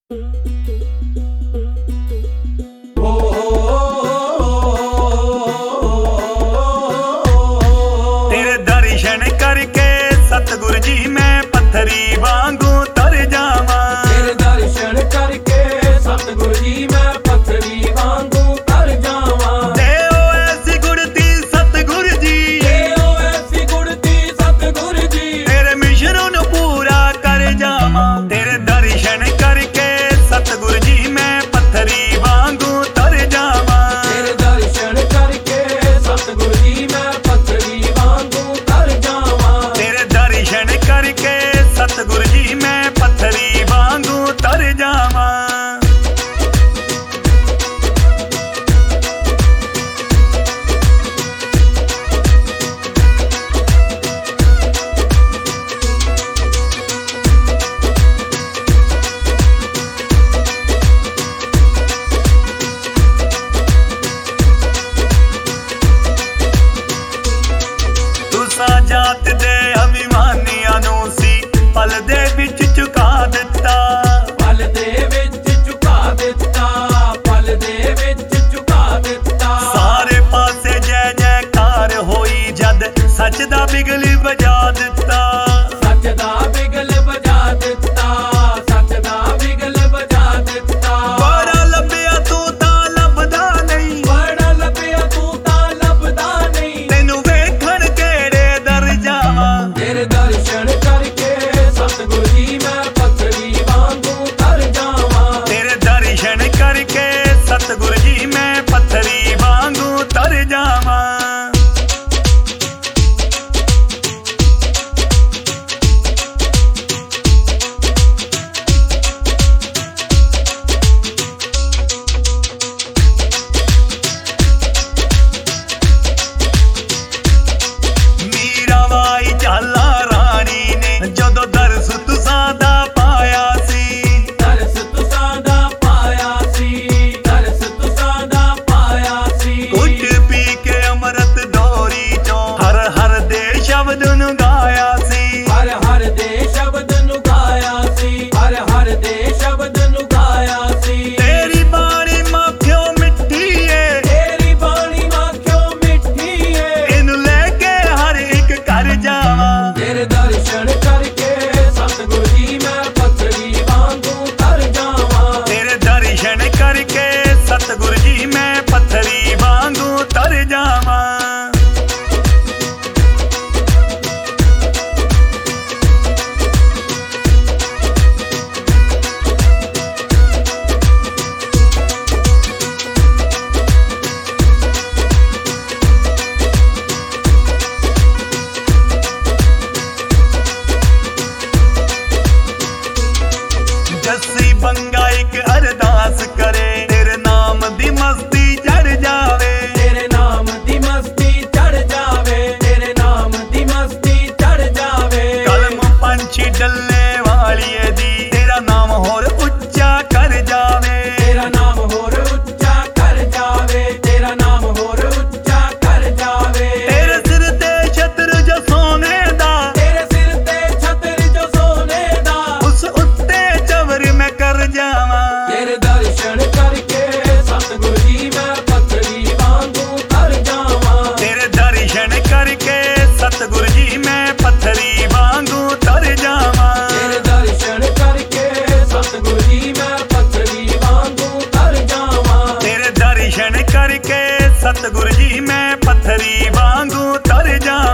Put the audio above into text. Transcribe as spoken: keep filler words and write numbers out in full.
तेरे दर्शन करके सतगुरु जी मैं पत्थरी वांगू तर जावा। तेरे दर्शन करके सतगुरु जी मैं पत्थरी वांगू तर जावा। देओ ऐसी गुड़ती सतगुरु जी, देओ ऐसी गुड़ती सतगुरु जी, तेरे मिशनों नू पूरा कर जावा। तेरे दर्शन करके सतगुरु जी मैं पत्थरी वांगू तर जावा। तेरे दर्शन करके सतगुरु जी मैं पत्थरी वांगू तर जावा। तेरे दर्शन करके सतगुरु जी मैं पत्थरी वांगू तर जावा। जात दे अभिमानियां नू सी पल दे विच चुका दिता। पल दे विच चुका दिता, पल दे विच चुका दिता। सारे पासे जय जयकार होई जद सच दा बिगल बजा दिता। सच दा बिगल बजा दिता, सच दा बिगल बजा दिता। बड़ा लभया तू तां लभदा नहीं, बड़ा लभया तू तां लभदा नहीं। तैनू वेखण केड़े दर जावां। तेरे दर्शन करके सतगुरु जी मैं पत्थरी वांगू तर जावा। तेरे दर्शन करके सतगुरु जी मैं पत्थरी वांगू तर जावां। मीराबाई झाला रानी ने जदों दरस तुसां दा पाया सी। दरस तुसां दा पाया सी, दरस तुसां दा पाया सी। घुट पी के अमृत डोरी चों हर हर दे शब्द नु गाया सी। हर हर दे शब्द नु गाया सी, हर हर दे शब्द नु गाया सी। तेरी बाणी माखियो मिट्टी है, तेरी बाणी माखियो मिठी है। इनू लेके हर एक घर जावां। तेरे दर्शन करके सतगुरु जी मैं पत्थरी वांगू तर जावा। तेरे दर्शन करके सतगुरु जी मैं पत्थरी वांगू तर जावां। जस्सी बंगा एक अरदास करे तेरे नाम दी मस्ती चढ़ जावे। तेरे नाम दी मस्ती चढ़ जावे, तेरे नाम दी मस्ती चढ़ जावे। कलम पंछी डलने वाली दी तेरा नाम होर उच्चा कर जावे। तेरा नाम होर उच्चा कर जावे, तेरा नाम होर उच्चा कर जावे। तेरे सिर ते छत्र जो सोने दा, तेरे सिर ते छत्र जो सोने दा। उस उत्ते चवर मैं कर जावां। तेरे दर्शन करके सतगुरु जी मैं पत्थरी वांगू तर जावा। तेरे दर्शन करके सतगुरु जी मैं पत्थरी वांगू तर जावां। तेरे दर्शन करके सतगुरु जी मैं पत्थरी वांगू तर जावा। तेरे दर्शन करके सतगुरु जी मैं पत्थरी वांगू तर जावां।